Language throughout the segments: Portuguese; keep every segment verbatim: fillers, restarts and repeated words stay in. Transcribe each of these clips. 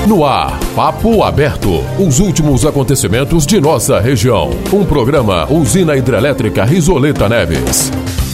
No ar, Papo Aberto. Os últimos acontecimentos de nossa região. Um programa Usina Hidrelétrica Risoleta Neves.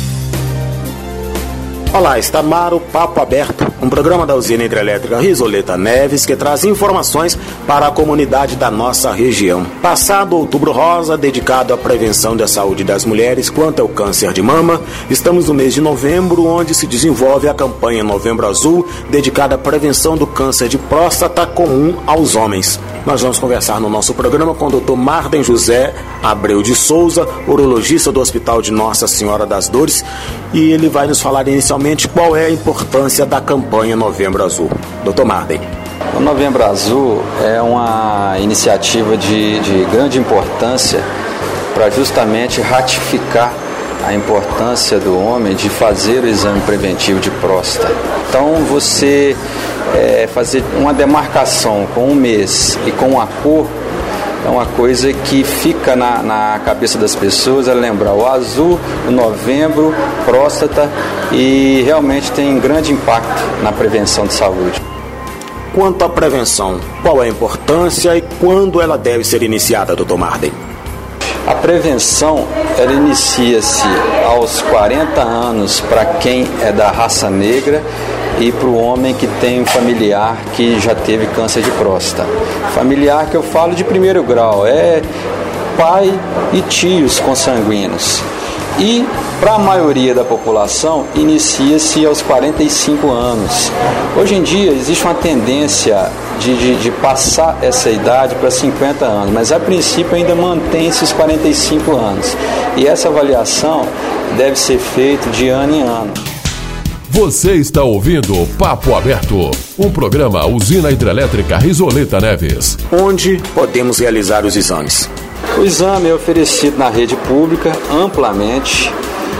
Olá, está no ar o Papo Aberto, um programa da Usina Hidrelétrica Risoleta Neves que traz informações para a comunidade da nossa região. Passado Outubro Rosa, dedicado à prevenção da saúde das mulheres quanto ao câncer de mama, estamos no mês de novembro, onde se desenvolve a campanha Novembro Azul, dedicada à prevenção do câncer de próstata comum aos homens. Nós vamos conversar no nosso programa com o doutor Marden José Abreu de Souza, urologista do Hospital de Nossa Senhora das Dores, e ele vai nos falar inicialmente qual é a importância da campanha Novembro Azul. doutor Marden. O Novembro Azul é uma iniciativa de, de grande importância para justamente ratificar a importância do homem de fazer o exame preventivo de próstata. Então, você é, fazer uma demarcação com um mês e com a cor é uma coisa que fica na, na cabeça das pessoas, é lembrar o azul, o novembro, próstata, e realmente tem grande impacto na prevenção de saúde. Quanto à prevenção, qual é a importância e quando ela deve ser iniciada, doutor Marden? A prevenção, ela inicia-se aos quarenta anos para quem é da raça negra e para o homem que tem um familiar que já teve câncer de próstata. Familiar que eu falo de primeiro grau, é pai e tios consanguíneos. E para a maioria da população, inicia-se aos quarenta e cinco anos. Hoje em dia existe uma tendência de, de, de passar essa idade para cinquenta anos, mas a princípio ainda mantém-se os quarenta e cinco anos. E essa avaliação deve ser feita de ano em ano. Você está ouvindo Papo Aberto, um programa Usina Hidrelétrica Risoleta Neves. Onde podemos realizar os exames? O exame é oferecido na rede pública amplamente.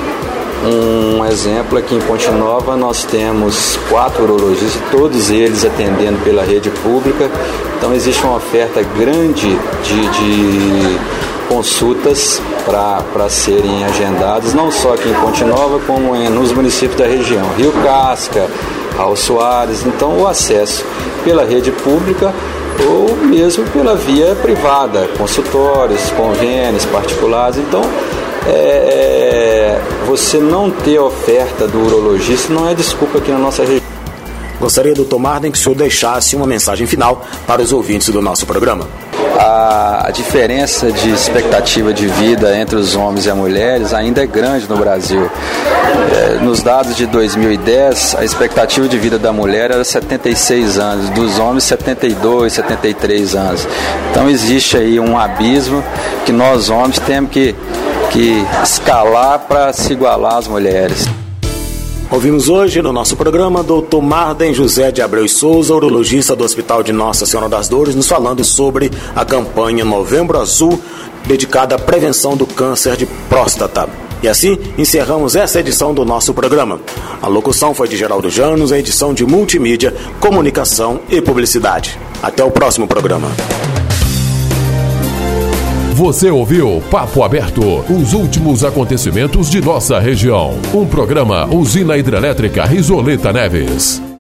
Um exemplo aqui em Ponte Nova, nós temos quatro urologistas, todos eles atendendo pela rede pública. Então existe uma oferta grande de, de consultas para serem agendadas, não só aqui em Ponte Nova, como em, nos municípios da região, Rio Casca, Raul Soares. Então o acesso pela rede pública ou mesmo pela via privada, consultórios, convênios particulares. Então, é, você não ter oferta do urologista não é desculpa aqui na nossa região. Gostaria, doutor Marden, que o senhor deixasse uma mensagem final para os ouvintes do nosso programa. A, a diferença de expectativa de vida entre os homens e as mulheres ainda é grande no Brasil. É, nos dados de dois mil e dez, a expectativa de vida da mulher era setenta e seis anos, dos homens setenta e dois, setenta e três anos. Então existe aí um abismo que nós homens temos que, que escalar para se igualar às mulheres. Ouvimos hoje no nosso programa doutor Marden José de Abreu Souza, urologista do Hospital de Nossa Senhora das Dores, nos falando sobre a campanha Novembro Azul, dedicada à prevenção do câncer de próstata. E assim encerramos essa edição do nosso programa. A locução foi de Geraldo Janos, a edição de multimídia, comunicação e publicidade. Até o próximo programa. Você ouviu Papo Aberto, os últimos acontecimentos de nossa região. Um programa Usina Hidrelétrica Risoleta Neves.